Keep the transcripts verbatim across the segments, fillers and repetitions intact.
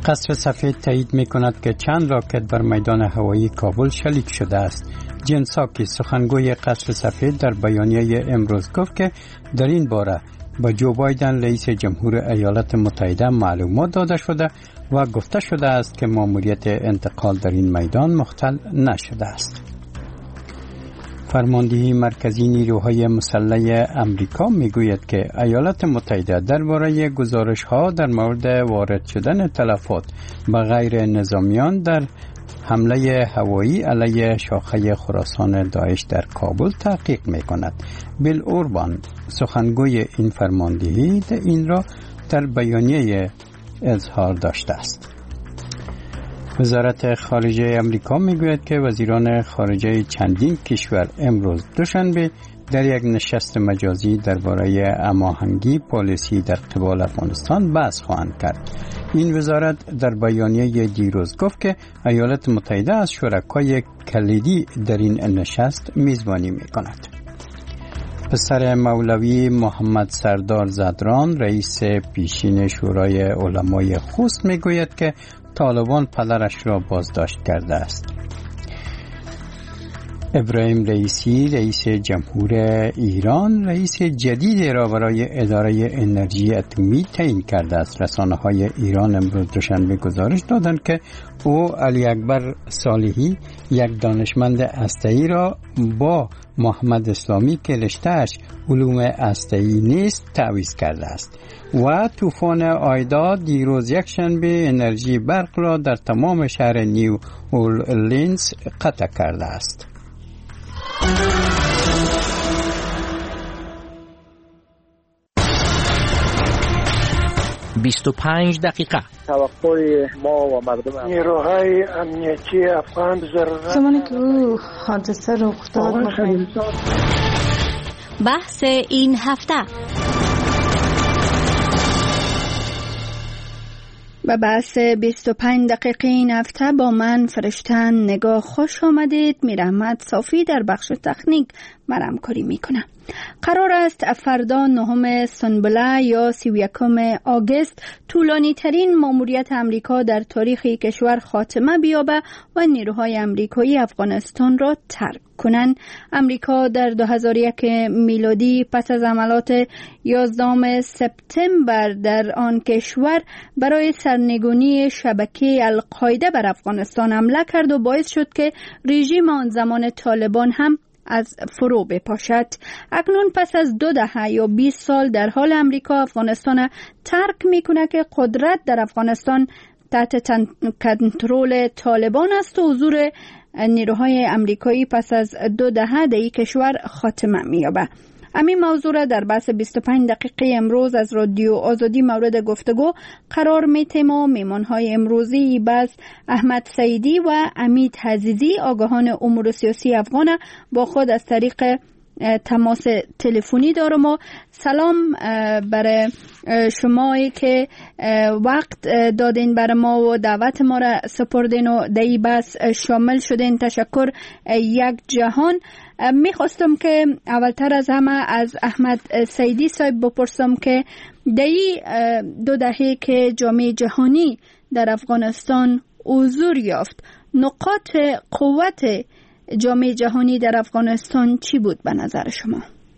قصر سفید تایید می کند که چند راکت بر میدان هوایی کابل شلیک شده است. جن ساکی سخنگوی قصر سفید در بیانیه امروز گفت که در این باره با جو بایدن رئیس جمهور ایالات متحده معلومات داده شده و گفته شده است که ماموریت انتقال در این میدان مختل نشده است. فرماندهی مرکزی نیروهای مسلح امریکا میگوید که ایالات متحده درباره گزارش‌ها در مورد وارد شدن تلفات به غیر نظامیان در حمله هوایی علیه شاخه خراسان داعش در کابل تحقیق می‌کند. بیل اوربان سخنگوی این فرماندهی این را در بیانیه اظهار داشته است. وزارت خارجه امریکا میگوید که وزیران خارجه چندین کشور امروز دوشنبه در یک نشست مجازی درباره هماهنگی پالیسی در قبال افغانستان بحث خواهند کرد. این وزارت در بیانیه دیروز گفت که ایالات متحده از شرکای کلیدی در این نشست میزبانی میکند. پسر مولوی محمد سردار زدران رئیس پیشین شورای علمای خوست میگوید که طالبان پدرش را بازداشت کرده است. ابراهیم رئیسی رئیس جمهور ایران رئیس جدیدی را برای اداره انرژی اتمی تعیین کرده است. رسانه‌های ایران امروز دوشنبه گزارش دادند که او علی اکبر صالحی یک دانشمند هسته‌ای را با محمد اسلامی که رشته‌اش علوم هسته‌ای نیست تعویض کرده است و طوفان آیدا دیروز یک شنبه انرژی برق را در تمام شهر نیو اورلینز قطع کرده است. بیست و پنج دقیقه توقع ما و مردم نیروهای امنیتی افغان ضرورت زمانی که او حادثه رخ داد بحث این هفته و بحث بیست و پنج دقیقه این هفته با من فرشتن نگاه خوش آمدید. میرحمت صافی در بخش تکنیک مرام کاری میکنه. قرار است فردا نهم سنبله یا سی و یکم آگوست طولانی ترین ماموریت امریکا در تاریخ کشور خاتمه بیابه و نیروهای امریکایی افغانستان را ترک کنند. امریکا در دو هزار و یک میلادی پس از عملیات یازدهم سپتامبر در آن کشور برای سرنگونی شبکه القاعده بر افغانستان حمله کرد و باعث شد که رژیم آن زمان طالبان هم از فرو بپاشد. اکنون پس از دو دهه یا بیست سال در حال امریکا افغانستان ترک میکنه که قدرت در افغانستان تحت کنترل طالبان است و حضور نیروهای امریکایی پس از دو دهه در این کشور خاتمه می‌یابد. همین موضوع را در بحث بیست و پنج دقیقه امروز از رادیو آزادی مورد گفتگو قرار می‌دیم و میهمان‌های امروزی بس احمد سعیدی و امید عزیزی آگاهان امور سیاسی افغان با خود از طریق تماس تلفنی دارم و سلام برای شمایی که وقت دادین برای ما و دعوت ما را سپردین و در این بحث شامل شدین. تشکر یک جهان. میخواستم که اولتر از همه از احمد سعیدی صاحب بپرسم که در این دو دهه که جامعه جهانی در افغانستان حضور یافت نقاط قوت جامعه جهانی در افغانستان چی بود به نظر شما؟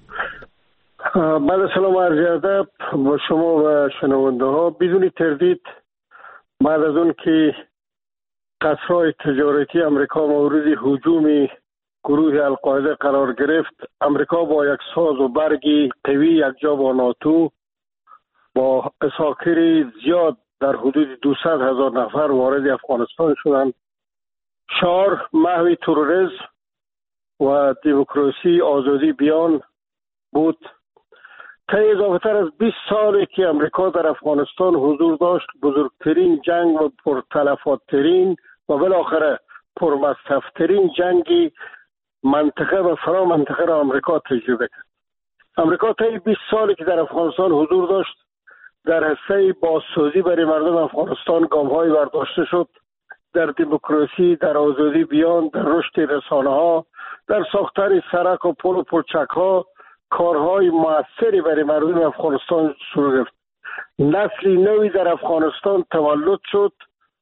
بعد سلام عرض ادب با شما و شنونده ها. بدون تردید بعد از اون که قصرهای تجارتی امریکا مورد هجوم گروه القاعده قرار گرفت، امریکا با یک ساز و برگی قوی یکجا با ناتو با اساکر زیاد در حدود دویست هزار نفر وارد افغانستان شدند. شعار محو تروریسم و دموکراسی آزادی بیان بود. طی اضافه تر از بیست سالی که امریکا در افغانستان حضور داشت، بزرگترین جنگ و پرتلفات‌ترین و بالاخره پرمصرف‌ترین جنگی منطقه و فرا منطقه را امریکا تجربه کرد. امریکا طی بیست سالی که در افغانستان حضور داشت در حصه بازسازی برای مردم افغانستان گام‌های برداشته شد، در دموکراسی، در آزادی بیان، در رشد رسانه‌ها، در ساختن سرک و پل و پلچک‌ها کارهای موثری برای مردم افغانستان صورت گرفت. نسلی نوی در افغانستان تولد شد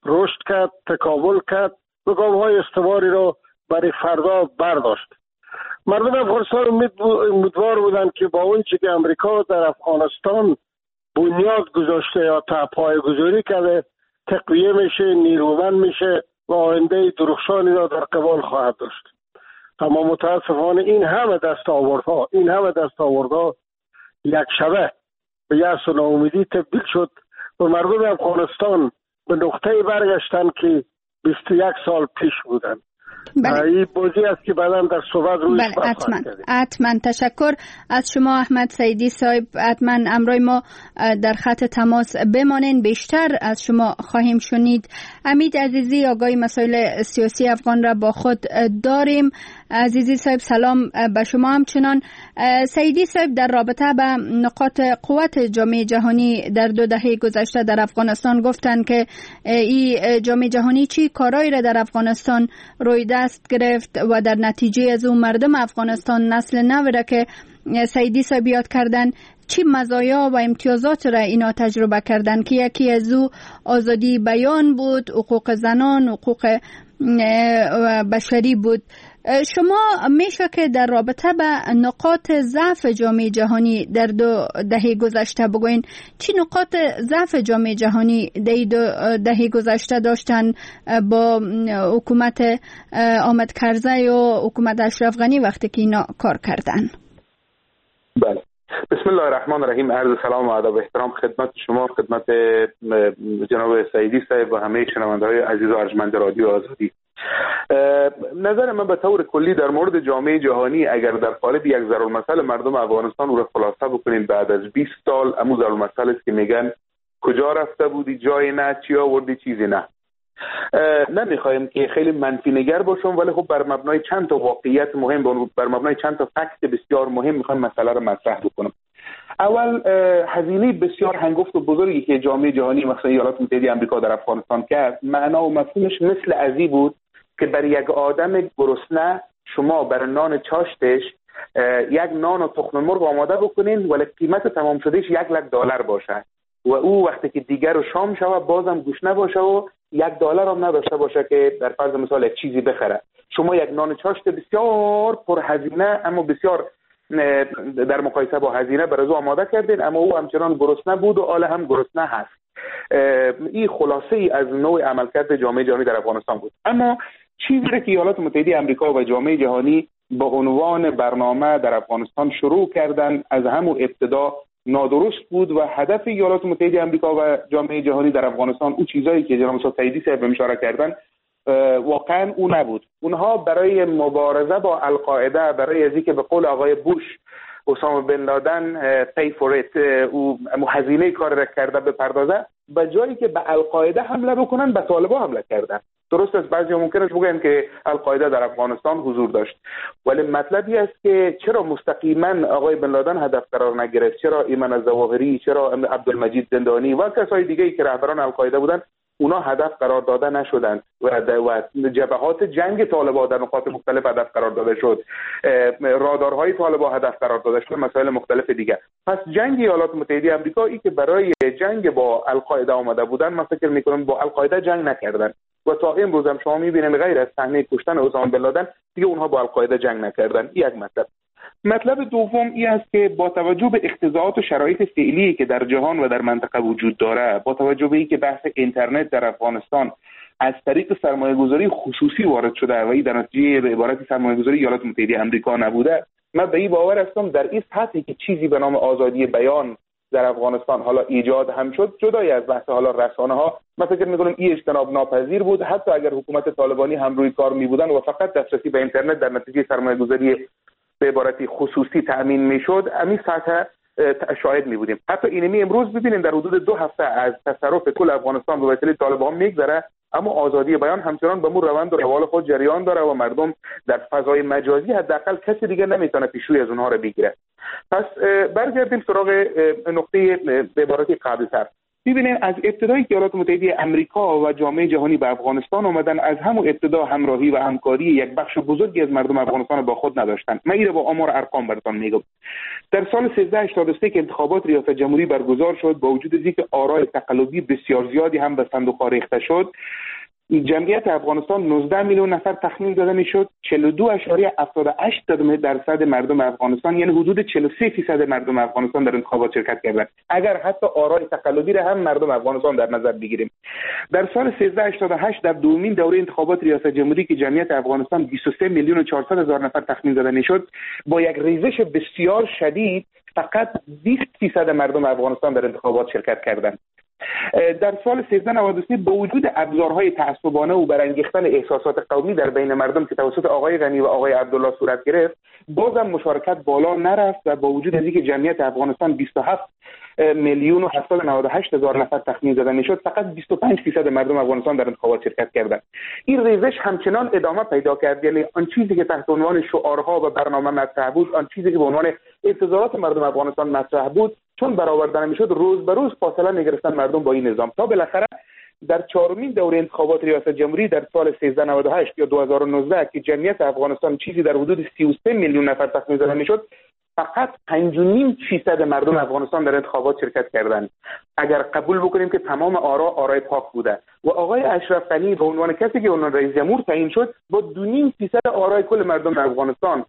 رشد کرد، تکامل کرد و گام‌های استواری را برای فردا برداشت. مردم افغانستان امیدوار بودند که با اون چی که امریکا در افغانستان بنیاد گذاشته یا پایه‌گذاری کرده تقویه میشه، نیرومند میشه و آینده درخشانی را در قبال خواهد داشت. اما متاسفانه این همه دستاوردها این همه دستاوردها یک شبه به یأس و ناامیدی تبدیل شد و مردم افغانستان به نقطه برگشتن که بیست و یک سال پیش بودن. بله. این بازی است که بعداً در صحبت رویش بله حتما حتما تشکر از شما احمد سعیدی صاحب. حتما امروز ما در خط تماس بمانین، بیشتر از شما خواهیم شنید. امید عزیزی آگاهی مسائل سیاسی افغان را با خود داریم. عزیزی صاحب سلام به شما همچنان. سعیدی صاحب در رابطه به نقاط قوت جامعه جهانی در دو دهه گذشته در افغانستان گفتند که این جامعه جهانی چی کارایی را در افغانستان روی دست گرفت و در نتیجه از اون مردم افغانستان نسل نو را که سعیدی صاحب یاد کردن چی مزایا و امتیازات را اینا تجربه کردن که یکی از او آزادی بیان بود، حقوق زنان، حقوق بشری بود. شما میشه که در رابطه به نقاط ضعف جامعه جهانی در دو دهه گذشته بگوین چی نقاط ضعف جامعه جهانی در دو دهه گذشته داشتن با حکومت حامد کرزی و حکومت اشرف غنی وقتی که اینا کار کردن؟ بله، بسم الله الرحمن الرحیم. عرض سلام و ادب و احترام خدمت شما، خدمت جناب سعیدی صاحب و همه شنونده‌های عزیز و ارجمند رادیو آزادی. نظر من به طور کلی در مورد جامعه جهانی اگر در قالب یک ضرب‌المثل مردم افغانستان رو خلاصه بکنیم بعد از بیست سال، امو ضرب‌المثل است که میگن کجا رفته بودی جای نه، چی آوردی چیزی نه. نمیخوایم که خیلی منفی نگر باشم، ولی خب بر مبنای چند تا واقعیت مهم، بر مبنای چند تا فکت بسیار مهم میخوایم مسئله رو مطرح بکنم. اول هزینه بسیار هنگفت و بزرگی که جامعه جهانی مثلا ایالات متحده آمریکا در افغانستان کرد، معنا و مفهومش مثل ازی بود که برای یک آدم گرسنه شما برای نان چاشتش یک نان و تخم مرغ آماده بکنین ولی قیمت تمام شدهش یک لک دلار باشه و او وقتی که دیگر رو شام شوه بازم گوشنه باشه و یک دلار هم نداشته باشه که در فرض مثال یک چیزی بخره. شما یک نان چاشت بسیار پر هزینه اما بسیار در مقایسه با هزینه برای او آماده کردین، اما او همچنان گرسنه بود و آله هم گرسنه هست. این خلاصه ای از نوع عملکرد جامعه جهانی در افغانستان بود. اما چیزی که ایالات متحده آمریکا و جامعه جهانی با عنوان برنامه در افغانستان شروع کردن از همون ابتدا نادرست بود و هدف ایالات متحده آمریکا و جامعه جهانی در افغانستان اون چیزایی که جناب سعیدی صاحب اشاره کردن واقعا اون نبود. اونها برای مبارزه با القاعده، برای از اینکه به قول آقای بوش اسامه بن لادن pay for it او هزینه کار را کرده بپردازه، به جایی که به القاعده حمله بکنن به طالبان حمله کردن. درست است بعضی ممکنه بگن که القاعده در افغانستان حضور داشت، ولی مطلبی است که چرا مستقیما آقای بن لادن هدف قرار نگرفت، چرا ایمن الظواهری، چرا عبدالمجید زندانی و کسای دیگه‌ای که رهبران القاعده بودن اونا هدف قرار داده نشدند و جبهات جنگ طالبان در نقاط مختلف هدف قرار داده شد، رادارهای طالبان هدف قرار داده شد، مسائل مختلف دیگه. پس جنگ ایالات متحده آمریکا ای که برای جنگ با القاعده آمده بودن، من فکر میکنم با القاعده جنگ نکردن و تا امروز هم شما میبینید غیر از صحنه کشتن اسامه بن لادن دیگه اونها با القاعده جنگ نکردن. این یک مطلب. مطلب دوم این است که با توجه به اقتضاعات و شرایط فعلی که در جهان و در منطقه وجود داره، با توجه به اینکه بحث اینترنت در افغانستان از طریق سرمایه‌گذاری خصوصی وارد شده و این در نتیجه به عبارت سرمایه‌گذاری ایالات متحده آمریکا نبوده، من به این باور هستم در این سطحی که چیزی به نام آزادی بیان در افغانستان حالا ایجاد هم شد، جدای از بحث حالا رسانه ها، من فکر می‌کنم این اجتناب ناپذیر بود. حتی اگر حکومت طالبانی هم روی کار می‌بودن و فقط دسترسی به اینترنت در نتیجه سرمایه‌گذاری به عبارتی خصوصی تأمین میشد، امی سطح شاهد می بودیم. حتی اینمی امروز ببینیم در حدود دو هفته از تصرف کل افغانستان به وسیله طالبان میگذره، اما آزادی بیان همچنان به مور روند و روال خود جریان داره و مردم در فضای مجازی حداقل کسی دیگه نمیتونه پیشروی از اونها رو بگیره. پس برگردیم سراغ نقطه به عبارتی قبل‌تر. ببینید از ابتدای که ایالات متحده آمریکا و جامعه جهانی به افغانستان آمدن، از همون ابتدا همراهی و همکاری یک بخش بزرگی از مردم افغانستان با خود نداشتند. من این را با آمار ارقام براتون میگم. در سال سیزده هشتاد و سه که انتخابات ریاست جمهوری برگزار شد، با وجود اینکه آرای تقلبی بسیار زیادی هم به صندوق ریخته شد، جمعیت افغانستان نوزده میلیون نفر تخمین داده میشد. چهل و دو اشاریه هفتاد و هشت درصد مردم افغانستان، یعنی حدود چهل و سه درصد مردم افغانستان در انتخابات شرکت کردند، اگر حتی آرای تقلبی را هم مردم افغانستان در نظر بگیریم. در سال سیزده هشتاد و هشت در دومین دوره انتخابات ریاست جمهوری که جمعیت افغانستان بیست و سه میلیون و چهارصد هزار نفر تخمین داده میشد، با یک ریزش بسیار شدید فقط بیست درصد مردم افغانستان در انتخابات شرکت کردند. در سال سیزده نود و سه با وجود ابزارهای تعصبانه و برانگیختن احساسات قومی در بین مردم که توسط آقای غنی و آقای عبدالله صورت گرفت، بازم مشارکت بالا نرفت و با وجود اینکه جمعیت افغانستان بیست و هفت میلیون و هفتصد و نود و هشت هزار نفر تخمین زده میشد، فقط بیست و پنج درصد مردم افغانستان در انتخابات شرکت کردند. این ریزش همچنان ادامه پیدا کرد، یعنی آن چیزی که تحت عنوان شعارها و برنامه مطرح بود، آن چیزی که به عنوان انتظارات مردم افغانستان مطرح بود، چون برآورده نمیشد، روز به روز فاصله میگرفتن مردم با این نظام، تا بالاخره در چهارمین دوره انتخابات ریاست جمهوری در سال سیزده نود و هشت یا دو هزار و نوزده که جمعیت افغانستان چیزی در حدود سی و سه میلیون نفر تخمین زده میشد، فقط پنج و نیم درصد مردم افغانستان در انتخابات شرکت کردند. اگر قبول بکنیم که تمام آرا آرای پاک بوده و آقای اشرف غنی به عنوان کسی که عنوان رئیس جمهور تعیین شد، با دو نیم درصد آرای کل مردم افغانستان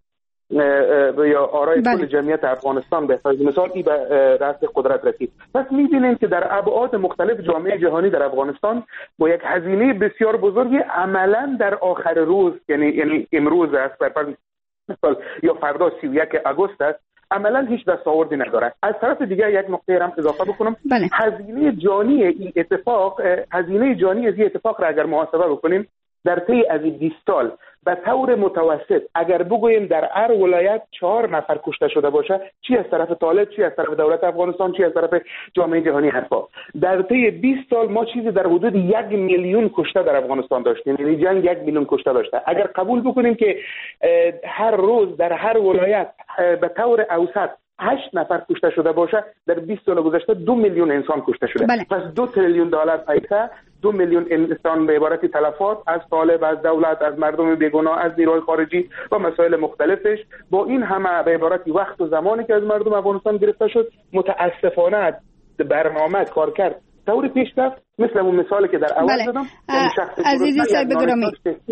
یا آرای بله. کل جمعیت افغانستان به فرض مثال ای به رأس قدرت رسید. پس می‌بینیم که در ابعاد مختلف جامعه جهانی در افغانستان با یک هزینه بسیار بزرگی عملاً در آخر روز، یعنی یعنی امروز است بر فرض مثال یا فردا سی و یک آگوست است، عملاً هیچ دستاوردی نداره. از طرف دیگه یک نکته هم اضافه بکنم، بله. هزینه جانی این اتفاق هزینه جانی از این اتفاق را اگر محاسبه بکنیم در طی از بیست سال به طور متوسط اگر بگوییم در هر ولایت چهار نفر کشته شده باشه، چی از طرف طالب، چی از طرف دولت افغانستان، چی از طرف جامعه جهانی حتی، در طی بیست سال ما چیزی در حدود یک میلیون کشته در افغانستان داشتیم، یعنی جنگ یک میلیون کشته داشته. اگر قبول بکنیم که هر روز در هر ولایت به طور اوسط هشت نفر کشته شده باشه، در بیست سال گذشته دو میلیون انسان کشته شده. بله. پس دو تریلیون دلار پیسه، دو میلیون انسان به عبارت تلفات از طالب، از دولت، از مردم بیگناه، از نیروی خارجی و مسائل مختلفش، با این همه به عبارت وقت و زمانی که از مردم افغانستان گرفته شد، متاسفانه برنامه کار کرد طوری پیش رفت مثل اون مثالی که در اول بله. زدم، یعنی عزیزی صاحب گرامی،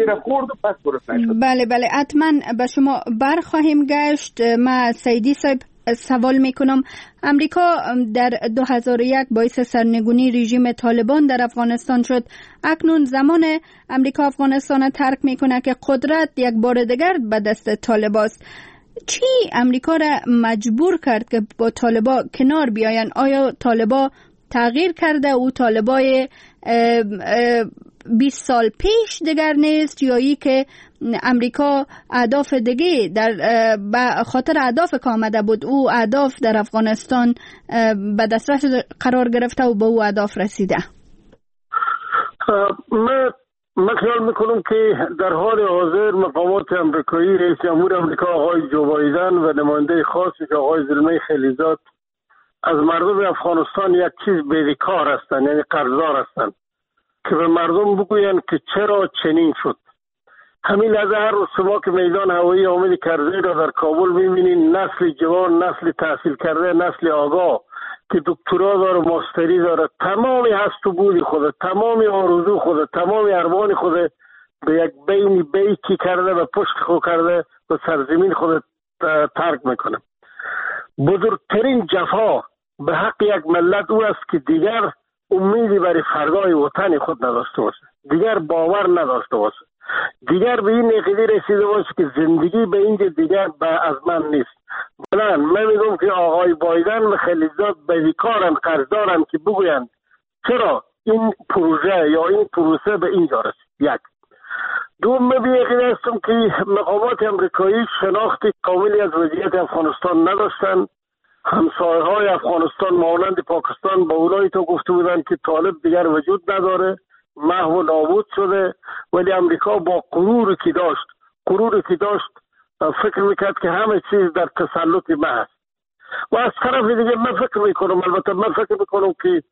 بله بله حتما به شما برخواهیم گشت. ما سیدی صاحب سوال میکنم، امریکا در دو هزار و یک باعث سرنگونی رژیم طالبان در افغانستان شد. اکنون زمان امریکا افغانستان ترک میکنه که قدرت یک بار دیگر به دست طالباست. چی امریکا را مجبور کرد که با طالبا کنار بیاین؟ آیا طالبا تغییر کرده او طالبای بیست سال پیش دیگر نیست، یا ای که امریکا اهداف دیگه در به خاطر اهداف که آمده بود او اهداف در افغانستان به دسترس قرار گرفته و به او اهداف رسیده؟ من من خیال میکنم که در حال حاضر مقامات امریکایی، رئیس جمهور امریکا آقای جو بایدن و نماینده خاصی که آقای زلمه خلیزاد از مردم افغانستان یک چیز بیکار هستند، یعنی قرضدار هستند که به مردم بگوین که چرا چنین شد. همین لحظه هر روز شما که میدان هوایی حامد کرزی را در کابل میبینین، نسل جوان، نسل تحصیل کرده، نسل آگاه که دکترا داره، ماستری داره، تمامی هست و بودی خود، تمامی آرزو خود، تمامی ارمان خود به یک بینی بیتی کرده و پشت خود کرده و سرزمین خود ترک میکنه. بزرگترین جفا به حق یک ملت او است که دیگر امیدی برای فردای وطن خود نداشته باشه، دیگر باور نداشته باشه، دیگر به این عقیده رسیده باشه که زندگی به اینجا دیگر به از من نیست. بلند من میگم که آقای بایدن و خلیزاد بیکارن، قرضدارن که بگویند چرا این پروژه یا این پروسه به اینجا رسید. یک دوم، من به عقیده هستم که مقامات امریکایی شناخت کاملی از وضعیت افغانستان نداشتن. همسایه های افغانستان مانند پاکستان با اولایی تا گفته بودن که طالب دیگر وجود نداره، محو و نابود شده، ولی امریکا با غروری که داشت غروری که داشت فکر میکرد که همه چیز در تسلط ما هست. و از طرف دیگه من فکر میکنم، البته من فکر میکنم که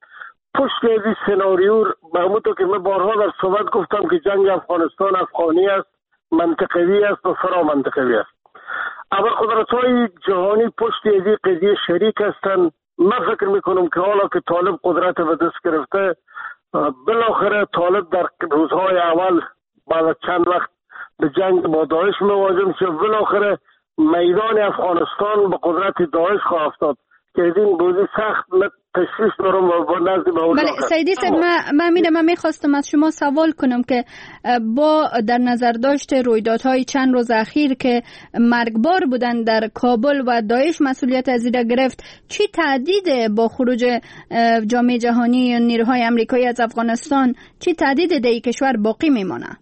پشت از این سناریو به همونطور که من بارها در صحبت گفتم که جنگ افغانستان افغانی است، منطقوی است و فرا منطقوی است. اما قدرت‌های جهانی پشت از این قضیه شریک هستند. من فکر میکنم که حالا که طالب قدرت به دست گرفته، بالاخره طالب در روزهای اول بعد از چند وقت به جنگ با داعش مواجه میشه، بالاخره میدان افغانستان به قدرت داعش خواهد افتاد که از این بودی سخت تشویش دارم و با نزد به اون. بله سیدی صاحب، من میرم من میخواستم از شما سوال کنم که با در نظر داشت رویدادهای چند روز اخیر که مرگبار بودن در کابل و داعش مسئولیت از این گرفت، چی تهدید با خروج جامعه جهانی یا نیروهای امریکایی از افغانستان، چی تهدید در این کشور باقی میمانه؟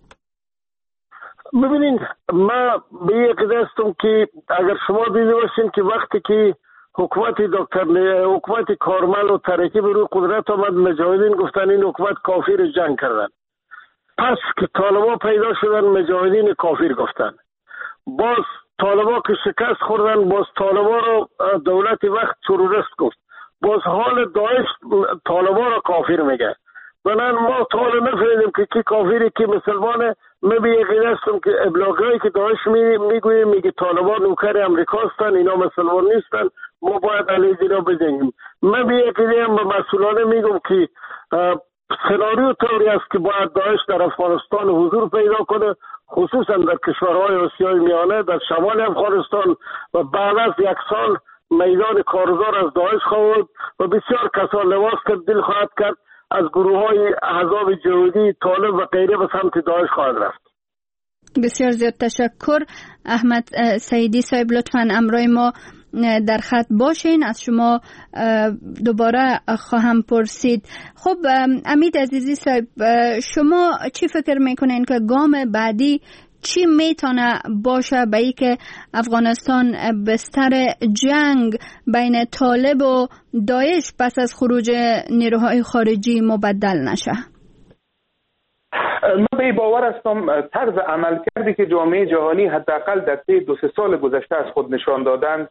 ببینید، من به یک دستم که اگر شما دیده باشین که وقتی که حکومت دکتر حکومت کارمل و ترکی به روی قدرت آمد، مجاهدین گفتن این حکومت کافر جنگ کردن. پس که طالبا پیدا شدن، مجاهدین کافر گفتن. باز طالبا که شکست خوردن، باز طالبا رو دولت وقت تروریست گفت. باز حال داعش طالبا رو کافر میگه. بنان ما طالب نفهمیدیم که کی کافری کی مسلمانه. من به یقین هستم که ابلاغایی که داعش میگویه میگه طالبان نوکر امریکا هستن، اینا مسلمان نیستن، ما باید علیه اینا بجنگیم. من به یقین هم به مسئولانه میگم که سناریو طوری است که باید داعش در افغانستان حضور پیدا کنه، خصوصا در کشورهای آسیای میانه، در شمال افغانستان، و بعد از یک سال میدان کارزار از داعش خواهد و بسیار کسان لباس تبدیل خواهد کرد، از گروه های احزاب جهادی طالب و غیره به سمت داعش خواهد رفت. بسیار زیاد تشکر. احمد سیدی صاحب، لطفاً امروی ما در خط باشین، از شما دوباره خواهم پرسید. خب امید عزیزی صاحب، شما چی فکر میکنین که گام بعدی چی میتونه باشه به ای که افغانستان بستر جنگ بین طالب و داعش پس از خروج نیروهای خارجی مبدل نشه؟ من به باور هستم طرز عمل کردی که جامعه جهانی حداقل در طی دو سه سال گذشته از خود نشان دادن،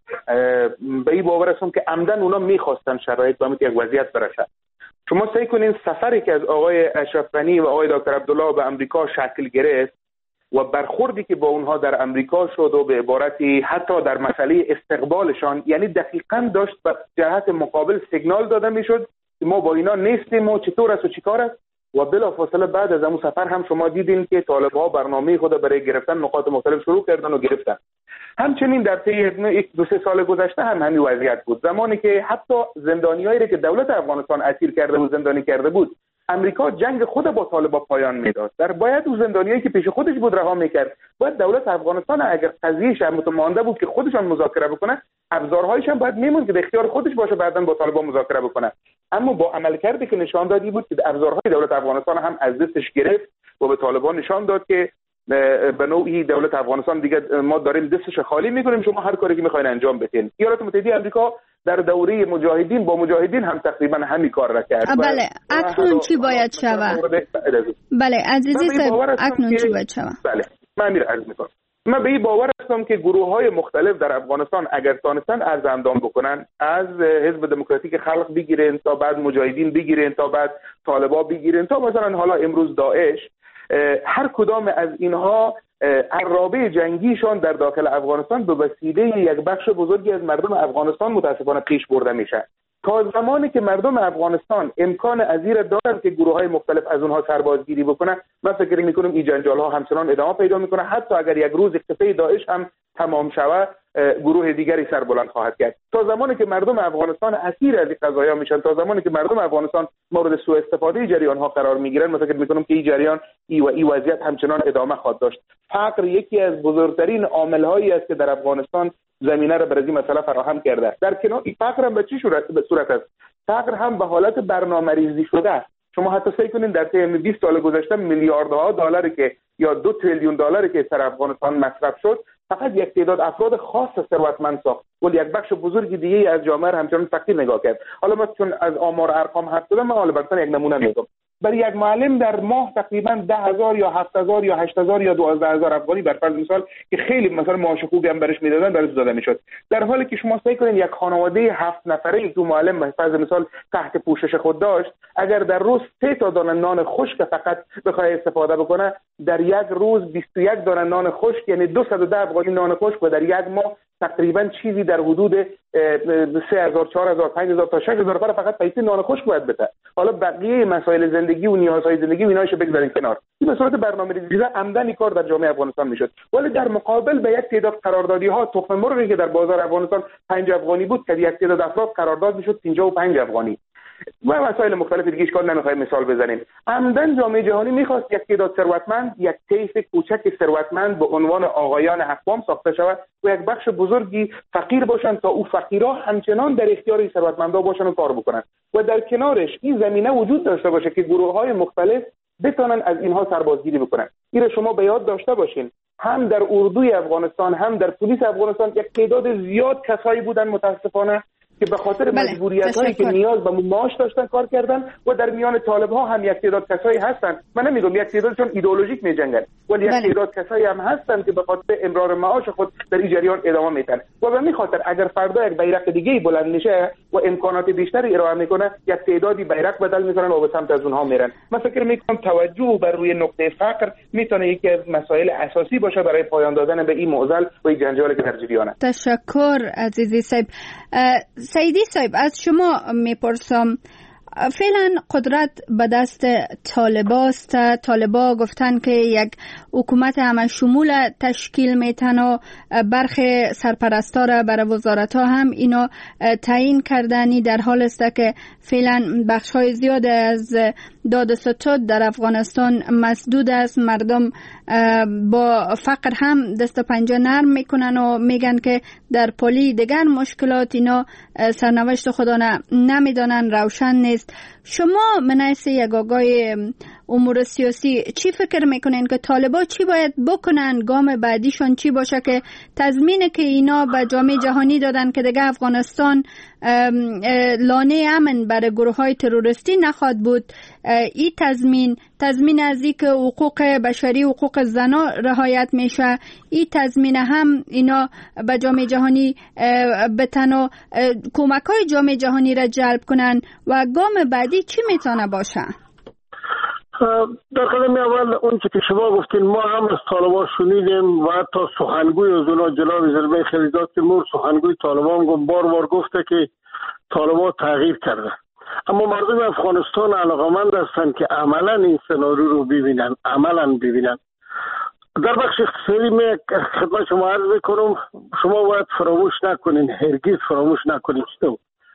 به این باور هستم که عمدن اونا میخواستن شرایط به یک وضعیت برسه. شما سعی کنین سفری که از آقای اشرف غنی و آقای دکتر عبدالله به امریکا شکل گرفت و برخوردی که با اونها در امریکا شد و به عبارتی حتی در مسئله استقبالشان، یعنی دقیقاً داشت به جهت مقابل سیگنال داده میشد که ما با اینا نیستیم و چطور است و چیکار است. و بلافاصله بعد از اون سفر هم شما دیدین که طالب‌ها برنامه خود برای گرفتن نقاط مختلف شروع کردن و گرفتن. همچنین در طی یک دو سه سال گذشته هم همین وضعیت بود، زمانی که حتی زندانیایی که دولت افغانستان اسیر کرده و زندانی کرده بود، امریکا جنگ خود با طالبان پایان میداد. در باید اون زندانیایی که پیش خودش بود رها میکرد. باید دولت افغانستان اگر قضیهش هم مانده بود که خودشان مذاکره بکنه، ابزارهایش هم باید میموند که در اختیار خودش باشه بعداً با طالبان مذاکره بکنه. اما با عملکردی که نشان دادی بود که ابزارهای دولت افغانستان هم از دستش گرفت و به طالبان نشان داد که به نوعی دولت افغانستان دیگه ما داریم دستش خالی میکنیم، شما هر کاری که میخواین انجام بدین. ایالات متحده آمریکا در دوره مجاهدین با مجاهدین هم تقریبا همین کار را کرد. بله، اکنون چی باید شود؟ بله عزیزی صاحب، اکنون چی باید شود؟ بله من میره عرض میکنم. من به این باور هستم که گروه های مختلف در افغانستان اگر تانستن ارز اندام بکنن، از حزب دموکراتیک خلق بگیرین تا بعد مجاهدین بگیرین تا بعد طالبا بگیرین تا مثلا حالا امروز داعش، هر کدام از اینها عرابه جنگیشان در داخل افغانستان به وسیله یک بخش بزرگی از مردم افغانستان متاسفانه پیش برده میشه. تا زمانی که مردم افغانستان امکان ازیر دارن که گروه های مختلف از اونها سربازگیری بکنن، من فکر میکنم این جنجال ها همچنان ادامه پیدا میکنه. حتی اگر یک روز اکتفای داعش هم تمام شود، گروه دیگری سربلند خواهد کرد. تا زمانی که مردم افغانستان اسیر از این قضایا میشن، تا زمانی که مردم افغانستان مورد سوء استفاده جریان ها قرار میگیرن، من فکر میکنم که این جریان ای و ای وضعیت همچنان ادامه خواهد داشت. فقر یکی از بزرگترین عامل هایی است که در افغانستان زمینه را برای این مسئله فراهم کرده. در کنار این فقر هم به چی صورت است؟ فقر هم به حالت برنامه‌ریزی شده است. شما حتی سعی کنین در طی بیست سال گذشته میلیاردها دلاری که یا دو تریلیون دلاری که در افغانستان مصرف شد، فقط یک تعداد افراد خاص ثروتمند ساخت و یک بخش بزرگی دیگه از جامعه همچنان فقیر نگاه کرد. حالا ما چون از آمار ارقام حرف زدم، من حالا براتون یک نمونه میگم. برای یک معلم در ماه تقریبا ده هزار یا هفت هزار یا هشت هزار یا دوازده هزار افغانی بر فرض مثال که خیلی مثلا معاش خوبی هم برش میدادن برش داده میشد. در حالی که شما سعی کنین یک خانواده هفت نفره دو معلم بر فرض مثال تحت پوشش خود داشت، اگر در روز سه تا دانه نان خشک فقط بخواد استفاده بکنه، در یک روز بیست و یک دانه نان خشک یعنی دویست و ده افغانی نان خشک و در یک ماه تقریبا چیزی در حدود سه هزار چهار هزار پنج هزار تا شش هزار برای فقط پیسه نان خشک باید بده. حالا بقیه مسائل زندگی و نیازهای زندگی و ایناشو بگذارین کنار. این به صورت برنامه‌ریزی عمدنی کار در جامعه افغانستان میشد، ولی در مقابل به یک تعداد قراردادی ها تخم مرغی که در بازار افغانستان پنج افغانی بود که یک تعداد افراد قرارداد میشد پنجاه و پنج افغانی و مسائل مختلف دیگه. اشکال نمیخوایم مثال بزنیم. عمدن جامعه جهانی میخواست یک تعداد ثروتمند، یک طیف کوچک ثروتمند به عنوان آقایان اقوام ساخته شود و یک بخش بزرگی فقیر باشند تا او فقیرها همچنان در اختیار ثروتمندا باشند و کار بکنند و در کنارش این زمینه وجود داشته باشه که گروه‌های مختلف بتونن از اینها سربازگیری بکنن. این شما به یاد داشته باشین، هم در اردوی افغانستان هم در پلیس افغانستان یک تعداد زیاد کسایی بودن متاسفانه که به خاطر بله. مجبوریت‌هایی که نیاز به معاش داشتن کار کردن و در میان طالب‌ها هم یک تعداد کسایی هستن، من نمیگم یک تعدادشون ایدئولوژیک می‌جنگن، ولی یک بله. تعداد کسایی هم هستن که به خاطر امرار معاش خود در این جریان ادامه میدن و به این خاطر اگر فردا یک بیرق دیگه بلند میشه و امکانات بیشتری ارائه میکنه، یک تعدادی بیرق بدل میکنن و به سمت از اونها میرن. من فکر میکنم توجه بر روی نقطه فقر میتونه یکی از مسائل اساسی باشه برای پایان دادن به این معضل و این جنجالی که در جریانه. تشکر عزیزی صاحب. سیدی صاحب از شما میپرسم، فعلا قدرت به دست طالباست. طالبا گفتن که یک حکومت همه شمول تشکیل میتن و برخی سرپرستا را برای وزارت ها هم اینا تعیین کردنی، در حال است که فعلا بخش های زیاد از داد و ستد در افغانستان مسدود است. مردم با فقر هم دست و پنجه نرم میکنن و میگن که در پلی دیگر مشکلات اینا سرنوشت خدا نمیدانن، روشن نیست. شما منعیس یک آگای امور سیاسی چی فکر میکنین که طالبا چی باید بکنن، گام بعدیشون چی باشه که تضمینه که اینا به جامعه جهانی دادن که دیگه افغانستان لانه امن برای گروه های تروریستی نخواد بود؟ این تضمین تضمین از این که حقوق بشری حقوق زنا رعایت میشه، این تضمین هم اینا به جامعه جهانی بتن و کمک های جامعه جهانی را جلب کنن و گام بعدی چی میتونه باشه؟ در قدم اول اون که شما گفتین ما هم از طالبان شنیدیم و حتی سخنگوی از اونا جناب زلمه خلیزاد تیمور سخنگوی طالبان گفت بار بار گفته که طالبان تغییر کرده، اما مردم افغانستان علاقمند هستند که عملا این سناریو رو ببینن، عملا ببینن. در بخش اقتصادی می خدمت شما عرض میکنم، شما باید فراموش نکنین، هرگز فراموش نکنین که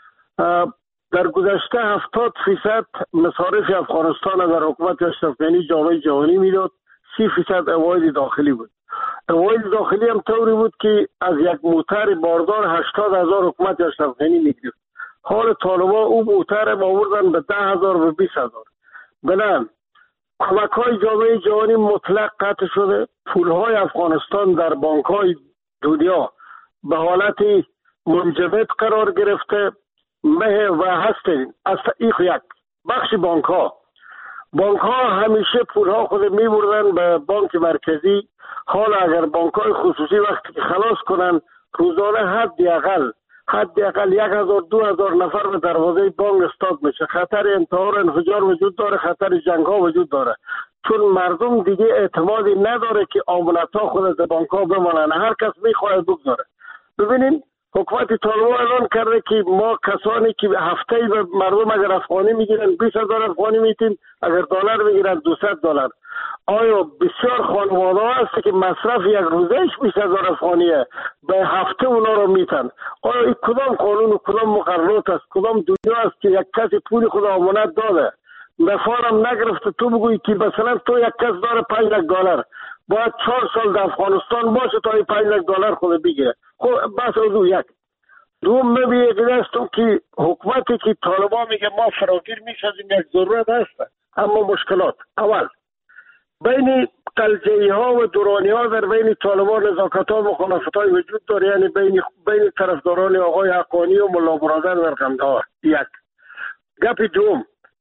در گذشته هفتاد فیصد مصارف افغانستان در حکومت اشرف غنی جامعه جهانی میداد، سی فیصد عواید داخلی بود. عواید داخلی هم طوری بود که از یک موتر باردار هشتاد هزار حکومت اشرف غنی میگرفت. حال طالبا او موتر با آوردن به ده هزار و بیست هزار. بنابراین کمک های جامعه جهانی مطلق قطع شده. پول های افغانستان در بانک های دنیا به حالت منجمد قرار گرفته مه و هستین. از یک بخش بانک ها بانک ها همیشه پول ها خود می بردن به بانک مرکزی. حالا اگر بانک های خصوصی وقتی که خلاص کنن روزانه حد اقل حد اقل یک هزار دو هزار نفر به دروازه بانک استاد میشه. خطر انتحار انفجار وجود داره، خطر جنگ ها وجود داره، چون مردم دیگه اعتمادی نداره که امانت ها خود از بانک ها بمانن، هر کس میخواد بگذاره. ببینین حکومت طالبان اعلان کرده که ما کسانی که هفته به مردم اگر افغانی میگیرن بیست هزار افغانی میتین، اگر دلار میگیرن دویست دلار. آیا بسیار خانواده ها هست که مصرف یک روزهش بیست هزار افغانیه، به هفته اونا رو میتن؟ آیا این کدام قانون و کدام مقررات است؟ کدام دنیا است که یک کسی پول خود امانت داده نفارم نگرفته تو بگویی که مثلا تو یک کس داره پنج لک دلار باید چهار سال در افغانستان باشه تا این پنج لک دلار خود بگیره؟ خب بس از یک دوم میبینی که که حکومتی که طالبان میگه ما فراگیر میسازیم یک ضرورت هست، اما مشکلات. اول بین قلجه‌ای ها و دورانی ها در بین طالبان نزاکت ها و مخالفت های وجود داره، یعنی بین بین طرفداران آقای حقانی و ملا برادر در قندهار. یک گپ دوم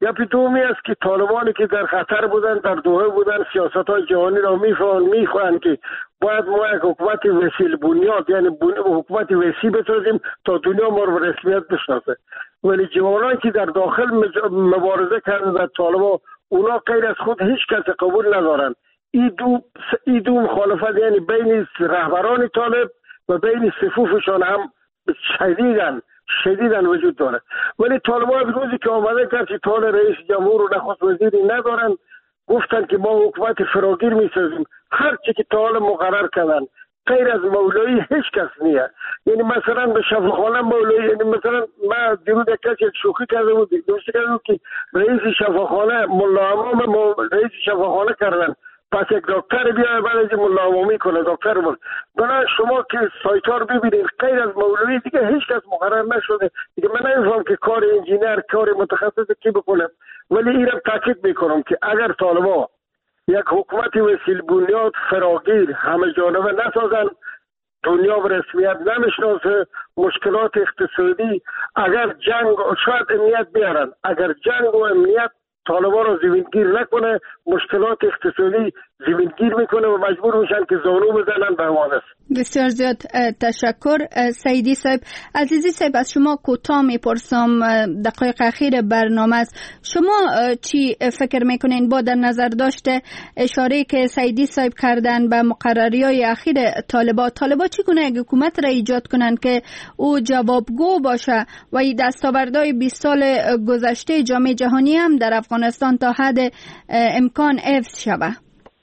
گپ دومی است که طالبانی که در خطر بودن، در دوحه بودن، سیاست‌های جهانی را میفهمن میخوان که باید ما یک حکومت وسیل بنیاد، یعنی حکومت وسیع بسازیم تا دنیا ما رو به رسمیت بشناسه. ولی جوانانی که در داخل مبارزه کردن در طالبان، اونا غیر از خود هیچ کس قبول ندارن. این دو این دو مخالفت یعنی بین رهبران طالب و بین صفوفشان هم شدیدن شدیدن وجود داره. ولی طالبان از روزی که آمده که طال رئیس جمهور و نخست وزیری ندارن، گفتن که ما حکومت فراگیر میسازیم. هر چی که طال مقرر کردن غیر از مولایی هیچ کس نیه. یعنی مثلا به شفاخانه مولایی، یعنی مثلا ما دیروز یک کسی شوخی کرده بود دوستی کرده بود که رئیس شفاخانه ملا امام رئیس شفاخانه کردن، پس یک دکتر بیای بعد از ملا امامی کنه دکتر بود. بنا شما که سایت‌ها رو ببینید غیر از مولوی دیگه هیچ کس مقرر نشده. دیگه من نمی‌فهمم که کار انجینر کار متخصص کی بکنه. ولی اینم تاکید میکنم که اگر طالبان یک حکومت وسیل بنیاد فراگیر همه جانبه نسازن، دنیا به رسمیت نمیشناسه، مشکلات اقتصادی، اگر جنگ شاید امنیت بیارن، اگر جنگ و امنیت طالبان رو زمینگیر نکنه، مشکلات اقتصادی زمینگیر میکنه و مجبور میشن که زانو بزنن به حوادث. بسیار زیاد تشکر سعیدی صاحب. عزیزی صاحب از شما کوتاه میپرسم، دقایق اخیر برنامه است، شما چی فکر میکنین با در نظر داشته اشاره که سعیدی صاحب کردن به مقرریات اخیر طالبان، طالبان چگونه یک حکومت را ایجاد کنن که او جوابگو باشه و این دستاوردهای بیست سال گذشته جامعه جهانی هم در افغانستان تا حد امکان حفظ شود؟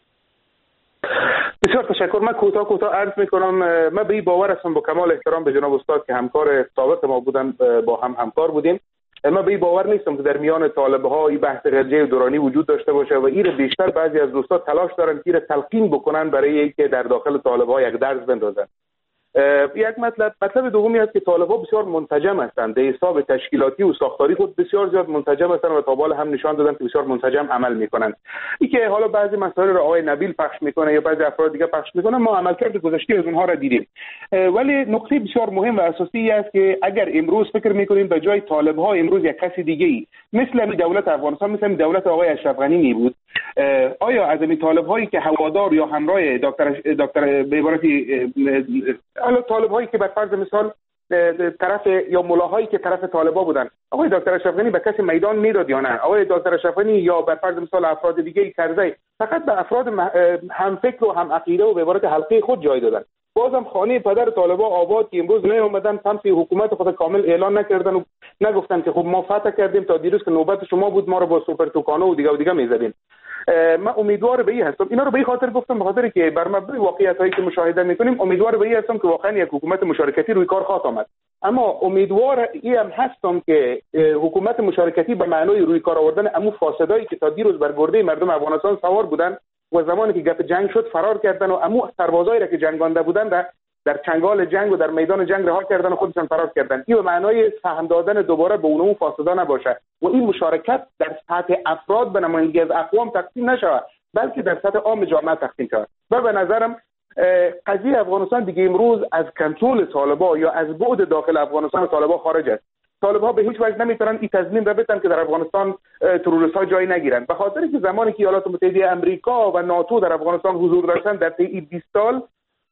بسیار تشکر. من کوتاه کوتاه عرض میکنم. من به این باور هستم با کمال احترام به جناب استاد که همکار سابق ما بودن، با هم همکار بودیم. من به این باور نیستم که در میان طالب‌ها این بحث غرجه دورانی وجود داشته باشه و این بیشتر بعضی از دوستان تلاش دارن که این تلقین بکنن برای اینکه در داخل طالب‌ها یک درس بندازن. یک مطلب مطلب دومی است که طالب‌ها بسیار منسجم هستند، به حساب تشکیلاتی و ساختاری خود بسیار زیاد منسجم هستند و تا بالا هم نشان دادن که بسیار منسجم عمل میکنند. این که حالا بعضی مسائل را آقای نبیل پخش میکنه یا بعضی افراد دیگه پخش میکنن، ما عملکرد گذشته از اونها را دیدیم. ولی نکته بسیار مهم و اساسی است که اگر امروز فکر میکنیم به جای طالب‌ها امروز یک کسی دیگه‌ای مثل همین دولت افغانستان، مثل همین دولت آقای اشرف غنی می بود، آیا از این طالب‌هایی که هوادار یا همراه دکتر دکتر به عبارتی حالا طالب‌هایی که بر فرض مثال طرف یا ملاهایی که طرف طالبا بودن، آقای دکتر اشرف غنی به کسی میدان میداد یا نه؟ آقای دکتر اشرف غنی یا بر فرض مثال افراد دیگه کرزی فقط به افراد هم فکر و هم عقیده و به عبارت حلقه خود جای دادن. بازم خانه پدر طالبا آباد که امروز نه اومدن سمت حکومت خود کامل اعلان نکردن و نگفتن که خب ما فتح کردیم تا دیروز که نوبت شما بود ما رو با سوپر توکانو و دیگه و دیگه میزدین. من امیدوار به این هستم، اینا رو به این خاطر گفتم، به خاطر که بر مبنای واقعیتایی که مشاهده میکنیم امیدوار به این هستم که واقعا یک حکومت مشارکتی روی کار خواهد آمد. اما امیدوار این هم هستم که حکومت مشارکتی به معنای روی کار آوردن امو فاسدایی که تا دیروز بر گرده مردم افغانستان سوار بودن و زمانی که گپ جنگ شد فرار کردن و امو سربازایی را که جنگانده بودن در در چنگال جنگ و در میدان جنگ رها کردن و خودشان فرار کردن، این به معنای سهم دادن دوباره به اونمون فاسدا نباشه و این مشارکت در سطح افراد به نمایندگی از اقوام تقسیم نشود بلکه در سطح عام جامعه تقسیم شود. و به نظرم قضیه افغانستان دیگه امروز از کنترل طالبا یا از بعد داخل افغانستان طالبا خارج است. طالب‌ها به هیچ وجه نمیتونن این تضمین را بدن که در افغانستان تروریست‌ها جای نگیرن، به خاطر که زمانی که ایالات متحده آمریکا و ناتو در افغانستان حضور داشتن در طی بیست سال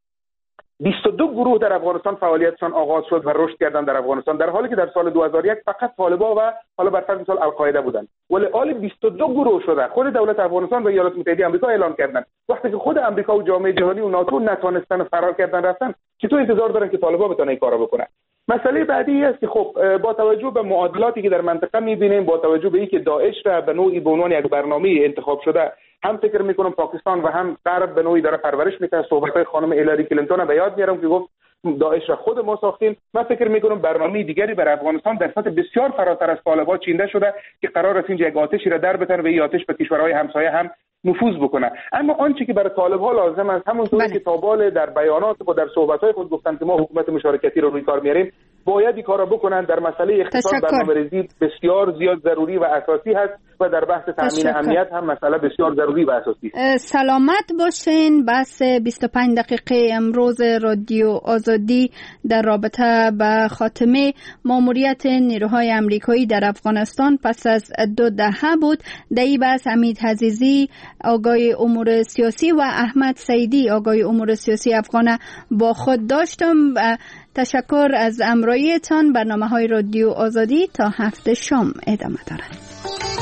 بیست و دو گروه در افغانستان فعالیتشان آغاز شد و رشد کردن در افغانستان، در حالی که در سال دو هزار و یک فقط طالبان و حالا بر فرض مثال القاعده بودند. ولی آل بیست و دو گروه شده خود دولت افغانستان و ایالات متحده آمریکا اعلان کردند. وقتی که خود آمریکا و جامعه جهانی و ناتو نتونستن فرار کردن رفتن، چطور انتظار دارن که طالبان بتونن این کارو بکنن؟ مسئله بعدی است که خب با توجه به معادلاتی که در منطقه می‌بینیم، با توجه به اینکه داعش را به نوعی به عنوان یک برنامه انتخاب شده هم فکر میکنم پاکستان و هم غرب به نوعی داره پرورش میکنه. صحبت‌های خانم هیلاری کلینتون به یاد میارم که گفت داعش را خود ما ساختیم. من فکر میکنم برنامه دیگری بر افغانستان در سطح بسیار فراتر از طالبان چینده شده که قرار است اینجا یک آتشی را در بتن و این آتش به کشورهای همسایه هم نفوذ بکنن. اما آنچه که برای طالب ها لازم است، همونطوری که تابال در بیانات و در صحبت های خود گفتن که ما حکومت مشارکتی رو روی کار میاریم، باید این کارا بکنن. در مسئله اقتصاد برنامه‌ریزی بسیار زیاد ضروری و اساسی هست و در بحث تامین امنیت هم مسئله بسیار ضروری و اساسی است. سلامت باشین. بحث بیست و پنج دقیقه امروز رادیو آزادی در رابطه به خاتمه ماموریت نیروهای آمریکایی در افغانستان پس از دو دهه بود. در این بحث حمید عزیزی آگاه امور سیاسی و احمد سیدی آگاه امور سیاسی افغان با خود داشتم. تشکر از همراهیتان. برنامه‌های رادیو آزادی تا هفته شام ادامه دارد.